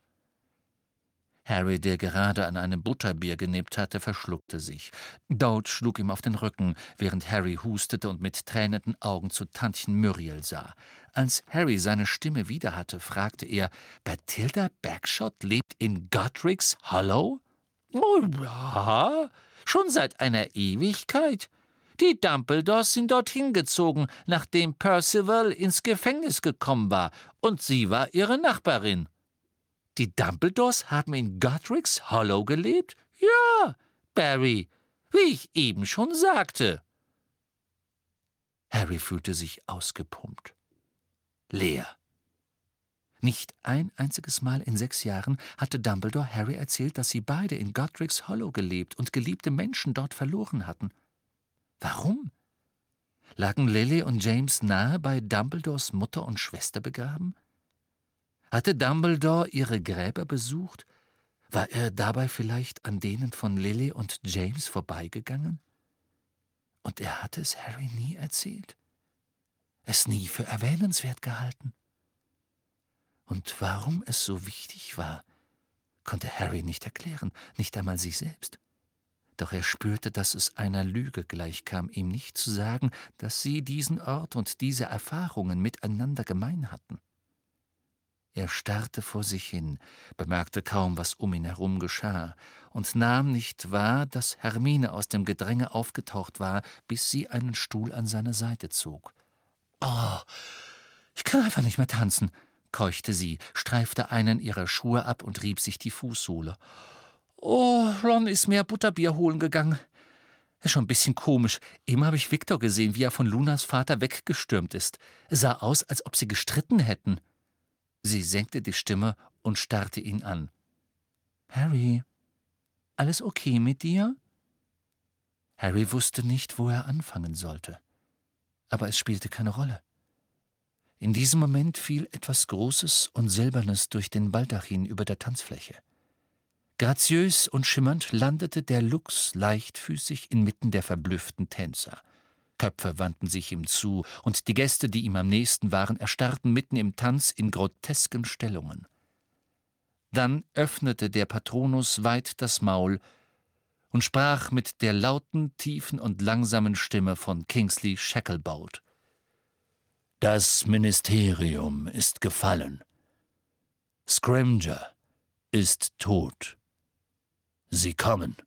Harry, der gerade an einem Butterbier genippt hatte, verschluckte sich. Doge schlug ihm auf den Rücken, während Harry hustete und mit tränenden Augen zu Tantchen Muriel sah. Als Harry seine Stimme wieder hatte, fragte er, »Bathilda Bagshot lebt in Godric's Hollow?« »Oh ja, schon seit einer Ewigkeit. Die Dumbledores sind dorthin gezogen, nachdem Percival ins Gefängnis gekommen war, und sie war ihre Nachbarin.« »Die Dumbledores haben in Godric's Hollow gelebt?« »Ja, Barry, wie ich eben schon sagte.« Harry fühlte sich ausgepumpt. Leer. Nicht ein einziges Mal in 6 Jahren hatte Dumbledore Harry erzählt, dass sie beide in Godric's Hollow gelebt und geliebte Menschen dort verloren hatten. Warum? Lagen Lily und James nahe bei Dumbledores Mutter und Schwester begraben? Hatte Dumbledore ihre Gräber besucht? War er dabei vielleicht an denen von Lily und James vorbeigegangen? Und er hatte es Harry nie erzählt, es nie für erwähnenswert gehalten. Und warum es so wichtig war, konnte Harry nicht erklären, nicht einmal sich selbst. Doch er spürte, dass es einer Lüge gleichkam, ihm nicht zu sagen, dass sie diesen Ort und diese Erfahrungen miteinander gemein hatten. Er starrte vor sich hin, bemerkte kaum, was um ihn herum geschah, und nahm nicht wahr, dass Hermine aus dem Gedränge aufgetaucht war, bis sie einen Stuhl an seine Seite zog. »Oh, ich kann einfach nicht mehr tanzen«, keuchte sie, streifte einen ihrer Schuhe ab und rieb sich die Fußsohle. »Oh, Ron ist mehr Butterbier holen gegangen. Ist schon ein bisschen komisch. Eben habe ich Victor gesehen, wie er von Lunas Vater weggestürmt ist. Es sah aus, als ob sie gestritten hätten.« Sie senkte die Stimme und starrte ihn an. »Harry, alles okay mit dir?« Harry wusste nicht, wo er anfangen sollte. Aber es spielte keine Rolle. In diesem Moment fiel etwas Großes und Silbernes durch den Baldachin über der Tanzfläche. Graziös und schimmernd landete der Luchs leichtfüßig inmitten der verblüfften Tänzer. Köpfe wandten sich ihm zu, und die Gäste, die ihm am nächsten waren, erstarrten mitten im Tanz in grotesken Stellungen. Dann öffnete der Patronus weit das Maul und sprach mit der lauten, tiefen und langsamen Stimme von Kingsley Shacklebolt: »Das Ministerium ist gefallen. Scrimger ist tot. Sie kommen.«